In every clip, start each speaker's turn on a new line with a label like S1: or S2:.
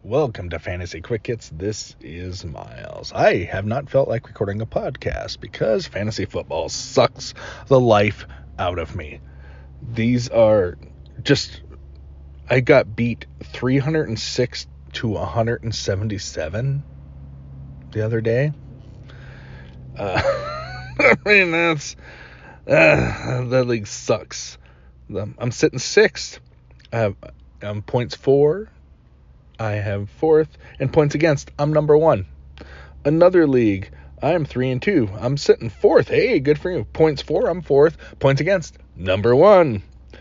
S1: Welcome to Fantasy Quick Hits. This is Miles. I have not felt like recording a podcast because fantasy football sucks the life out of me. These are just... I got beat 306 to 177 the other day. I mean, that league sucks. I'm sitting sixth. I'm points for. I have fourth, and points against, I'm number one. Another league, I'm 3-2. I'm sitting fourth. Hey, good for you. Points for, I'm fourth. Points against, number one.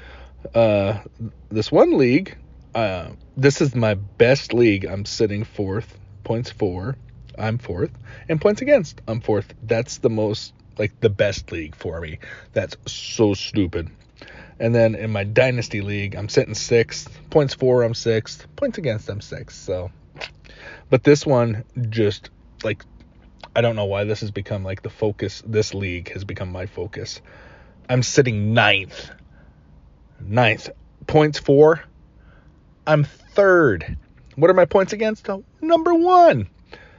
S1: This one league, this is my best league. I'm sitting fourth. Points for, I'm fourth. And points against, I'm fourth. That's the most, the best league for me. That's so stupid. And then in my Dynasty League, I'm sitting sixth. Points for, I'm sixth. Points against, I'm sixth. So, but this one just, I don't know why this has become, the focus. This league has become my focus. I'm sitting ninth. Points for, I'm third. What are my points against? Number one.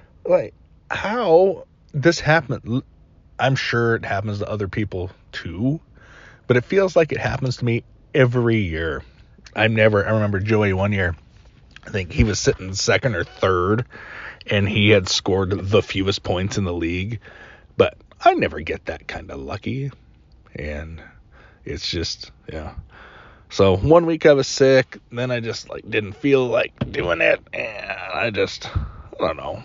S1: How this happened? I'm sure it happens to other people too. But it feels like it happens to me every year. I remember Joey one year, I think he was sitting second or third, and he had scored the fewest points in the league. But I never get that kind of lucky. And it's just, yeah. So one week I was sick, then I just didn't feel like doing it, and I don't know.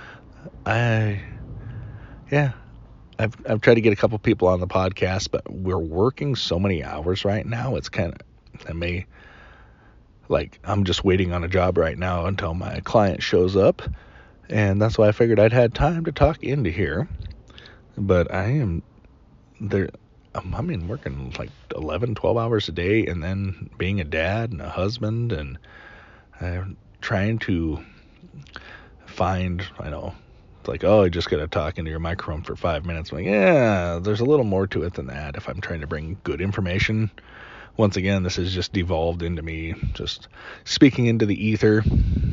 S1: I've tried to get a couple people on the podcast, but we're working so many hours right now. It's kind of, I'm just waiting on a job right now until my client shows up. And that's why I figured I'd had time to talk into here. But I am there. Working 11, 12 hours a day, and then being a dad and a husband, and trying to find, I just got to talk into your microphone for 5 minutes. I'm yeah, there's a little more to it than that if I'm trying to bring good information. Once again, this has just devolved into me just speaking into the ether.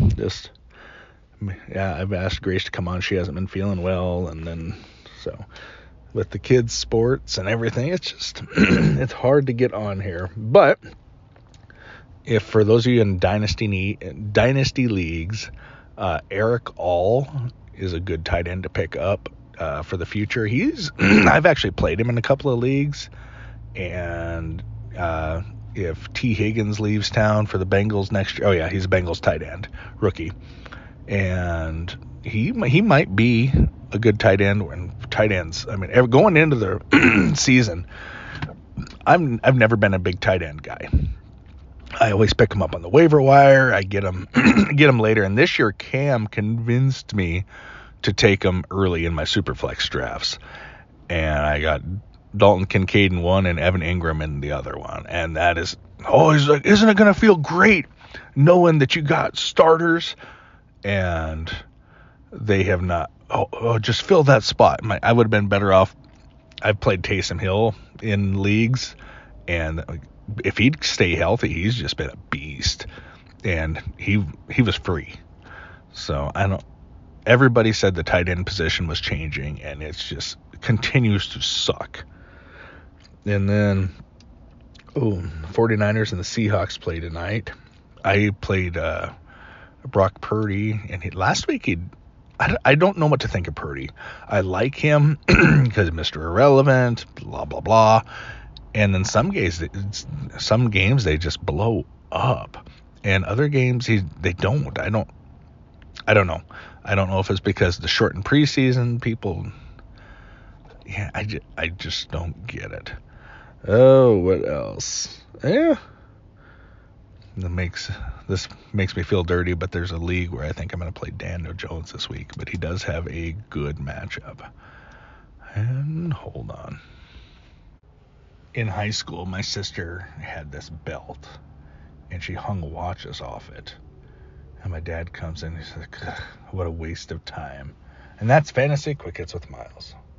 S1: I've asked Grace to come on. She hasn't been feeling well. And then, so with the kids' sports and everything, it's just, it's hard to get on here. But if for those of you in Dynasty Leagues, Eric All is a good tight end to pick up for the future. I've actually played him in a couple of leagues, and if T. Higgins leaves town for the Bengals next year, he's a Bengals tight end, rookie, and he might be a good tight end. When tight ends, going into the season, I've never been a big tight end guy. I always pick him up on the waiver wire. I get him later. And this year, Cam convinced me to take him early in my Superflex drafts. And I got Dalton Kincaid in one and Evan Ingram in the other one. And that is, he's like, isn't it going to feel great knowing that you got starters? And they have not. Just fill that spot. I would have been better off. I've played Taysom Hill in leagues, and if he'd stay healthy, he's just been a beast. And he was free. So everybody said the tight end position was changing, and it's just continues to suck. And then 49ers and the Seahawks play tonight. I played Brock Purdy, and last week I don't know what to think of Purdy. I like him because Mr. Irrelevant, blah blah blah. And then some games they just blow up, and other games they don't. I don't know. I don't know if it's because the shortened preseason, people. Yeah, I just don't get it. Oh, what else? Yeah, this makes me feel dirty. But there's a league where I think I'm going to play Daniel Jones this week, but he does have a good matchup. And hold on. In high school, my sister had this belt, and she hung watches off it. And my dad comes in, he's like, what a waste of time. And that's Fantasy Quick Hits with Miles.